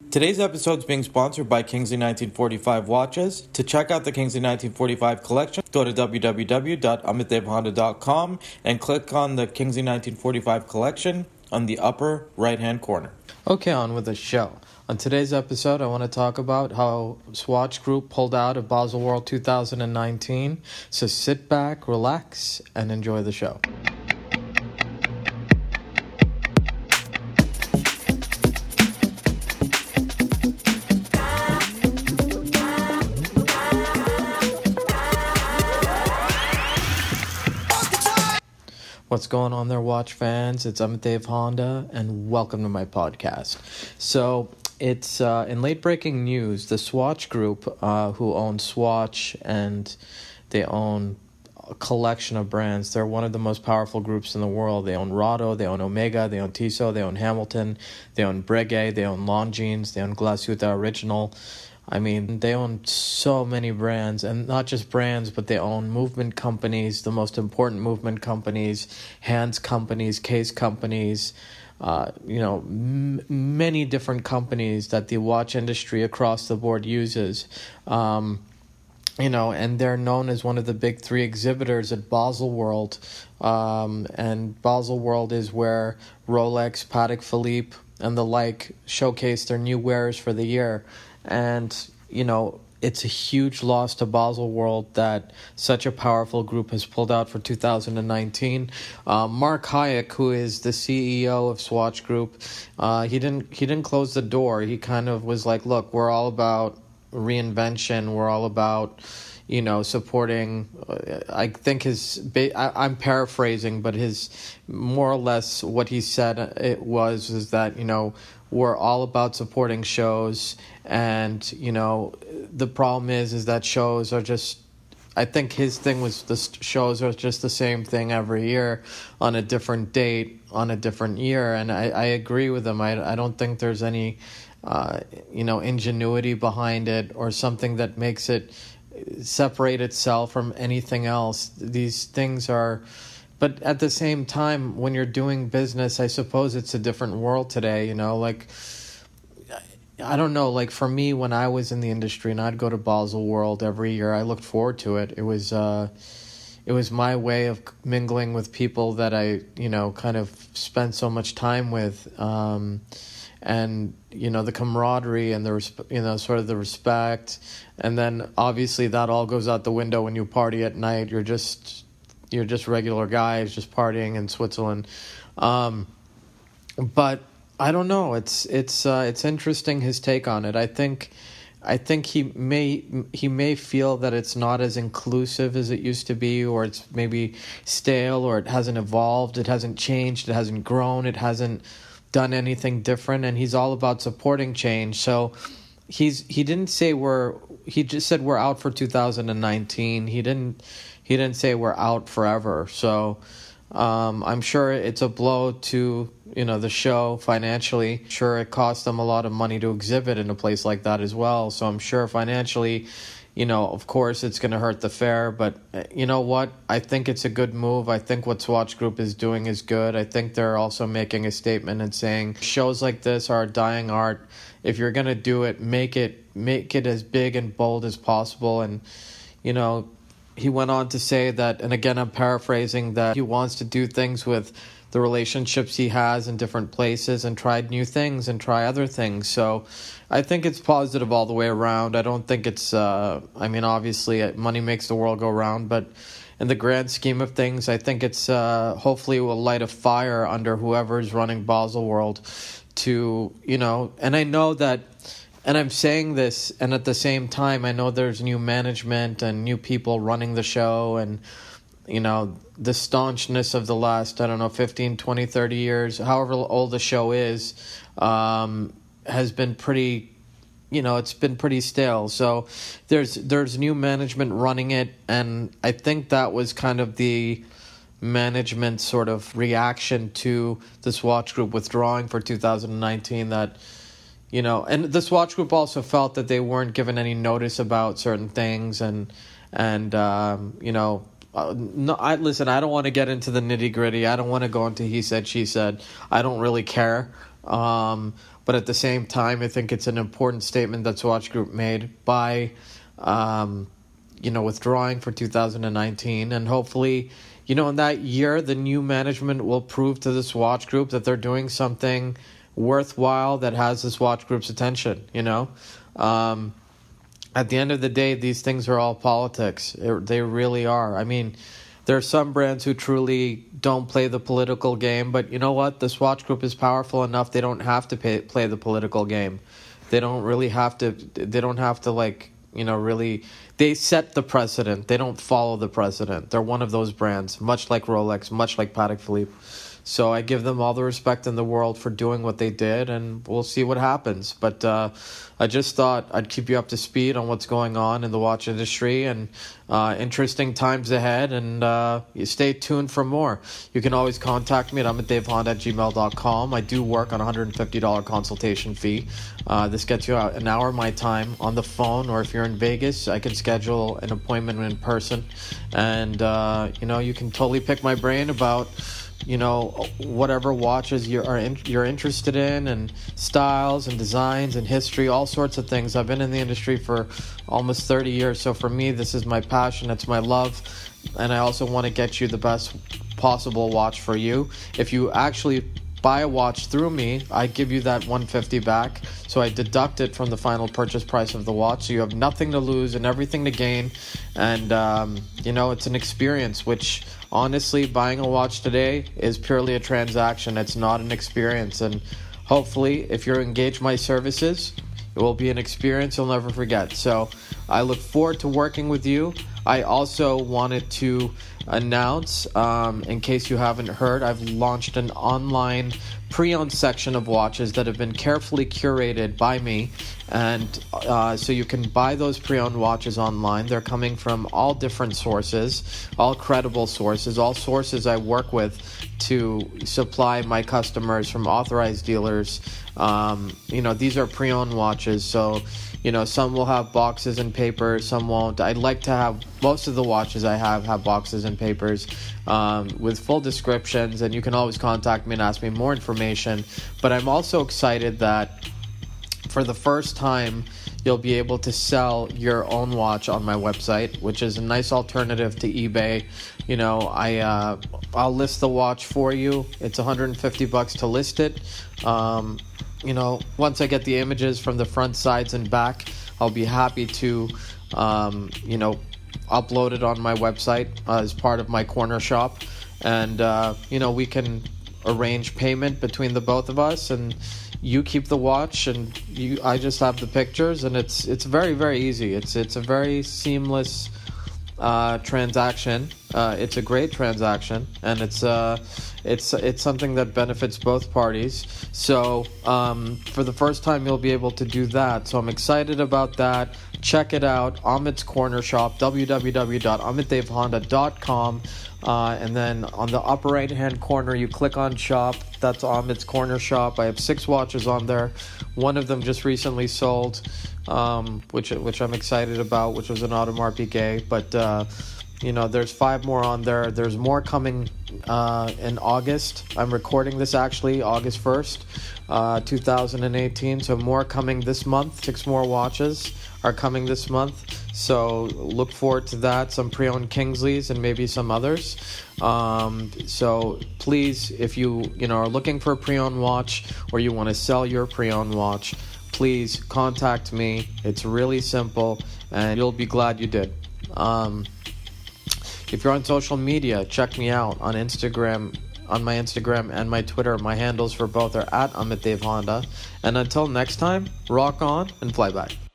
Today's episode is being sponsored by Kingsley 1945 Watches. To check out the Kingsley 1945 collection, go to www.amitdevhonda.com and click on the Kingsley 1945 collection on the upper right-hand corner. Okay, on with the show. On today's episode, I want to talk about how Swatch Group pulled out of Baselworld 2019. So sit back, relax, and enjoy the show. What's going on there, watch fans? It's Amit Dev Honda, and welcome to my podcast. So, it's in late-breaking news, the Swatch Group, who owns Swatch, and they own a collection of brands. They're one of the most powerful groups in the world. They own Rado, they own Omega, they own Tissot, they own Hamilton, they own Breguet, they own Longines, they own Glashütte Original. I mean, they own so many brands, and not just brands, but they own movement companies, the most important movement companies, hands companies, case companies, many different companies that the watch industry across the board uses. And they're known as one of the big three exhibitors at Baselworld. And Baselworld is where Rolex, Patek Philippe, and the like showcase their new wares for the year. And, it's a huge loss to Baselworld that such a powerful group has pulled out for 2019. Mark Hayek, who is the CEO of Swatch Group, he didn't close the door. He kind of was like, look, we're all about reinvention. We're all about, supporting, I think I'm paraphrasing, but his more or less what he said is that, we're all about supporting shows, and, the problem is that shows are just, I think his thing was the shows are just the same thing every year on a different date, on a different year, and I agree with him. I don't think there's any, ingenuity behind it or something that makes it separate itself from anything else. These things are... But at the same time, when you're doing business, I suppose it's a different world today, I don't know, for me, when I was in the industry and I'd go to Baselworld every year, I looked forward to it. It was my way of mingling with people that I, kind of spent so much time with, and, the camaraderie and sort of the respect. And then obviously that all goes out the window when you party at night. You're just regular guys just partying in Switzerland. But I don't know. It's interesting, his take on it. I think he may feel that it's not as inclusive as it used to be, or it's maybe stale, or it hasn't evolved, it hasn't changed, it hasn't grown, it hasn't done anything different, and he's all about supporting change. So he just said we're out for 2019. He didn't say we're out forever. So I'm sure it's a blow to, the show financially. Sure, it cost them a lot of money to exhibit in a place like that as well. So I'm sure financially, of course it's going to hurt the fair. But you know what? I think it's a good move. I think what Swatch Group is doing is good. I think they're also making a statement and saying shows like this are a dying art. If you're going to do it, make it as big and bold as possible. And, he went on to say that, and again, I'm paraphrasing, that he wants to do things with the relationships he has in different places and try new things and try other things. So I think it's positive all the way around. I don't think it's, obviously money makes the world go round, but in the grand scheme of things, I think it's hopefully will light a fire under whoever's running Baselworld to, and I know that. And I'm saying this, and at the same time, I know there's new management and new people running the show, and, the staunchness of the last, 15, 20, 30 years, however old the show is, has been pretty, it's been pretty stale. So there's new management running it, and I think that was kind of the management sort of reaction to the Swatch Group withdrawing for 2019, that... and the Swatch Group also felt that they weren't given any notice about certain things, and no, I don't want to get into the nitty gritty. I don't want to go into he said, she said. I don't really care. But but at the same time, I think it's an important statement that Swatch Group made by, withdrawing for 2019, and hopefully, in that year, the new management will prove to the Swatch Group that they're doing something worthwhile that has the Swatch Group's attention. At the end of the day, these things are all politics. They really are. I mean, there are some brands who truly don't play the political game, but you know what? The Swatch Group is powerful enough. They don't have to play the political game. They don't really have to. They don't have to really. They set the precedent. They don't follow the precedent. They're one of those brands, much like Rolex, much like Patek Philippe. So I give them all the respect in the world for doing what they did, and we'll see what happens. But I just thought I'd keep you up to speed on what's going on in the watch industry, and interesting times ahead, and you stay tuned for more. You can always contact me at amitdavehonda@gmail.com. I do work on a $150 consultation fee. This gets you an hour of my time on the phone, or if you're in Vegas, I can schedule an appointment in person. And, you can totally pick my brain about whatever watches you're interested in, and styles and designs and history, all sorts of things. I've been in the industry for almost 30 years, so for me, this is my passion, it's my love, and I also want to get you the best possible watch for you. If you actually buy a watch through me, I give you that $150 back, so I deduct it from the final purchase price of the watch, so you have nothing to lose and everything to gain. And it's an experience, which honestly, buying a watch today is purely a transaction. It's not an experience, and hopefully if you're engaged my services, it will be an experience you'll never forget. So I look forward to working with you. I also wanted to announce, in case you haven't heard, I've launched an online pre-owned section of watches that have been carefully curated by me, and so you can buy those pre-owned watches online. They're coming from all different sources, all credible sources, all sources I work with to supply my customers from authorized dealers. These are pre-owned watches, so some will have boxes and papers, some won't. I'd like to have most of the watches I have boxes and papers with full descriptions, and you can always contact me and ask me more information. But I'm also excited that for the first time, you'll be able to sell your own watch on my website, which is a nice alternative to eBay. I'll list the watch for you. It's $150 to list it. Once I get the images from the front, sides, and back, I'll be happy to, upload it on my website as part of my corner shop. And, we can arrange payment between the both of us, and you keep the watch, and I just have the pictures, and it's very, very easy. It's a very seamless transaction. It's a great transaction, and it's something that benefits both parties. So for the first time, you'll be able to do that. So I'm excited about that. Check it out, Amit's Corner Shop, www.amitdavehonda.com. And then on the upper right-hand corner, you click on Shop. That's Amit's Corner Shop. I have 6 watches on there. One of them just recently sold, which I'm excited about, which was an Audemars Piguet. But there's 5 more on there. There's more coming in August. I'm recording this actually August 1st, 2018. So more coming this month. 6 more watches are coming this month. So look forward to that. Some pre-owned Kingsleys and maybe some others. So please, if you are looking for a pre-owned watch, or you want to sell your pre-owned watch, please contact me. It's really simple, and you'll be glad you did. If you're on social media, check me out on Instagram, on my Instagram and my Twitter. My handles for both are @AmitDaveHonda. And until next time, rock on and fly back.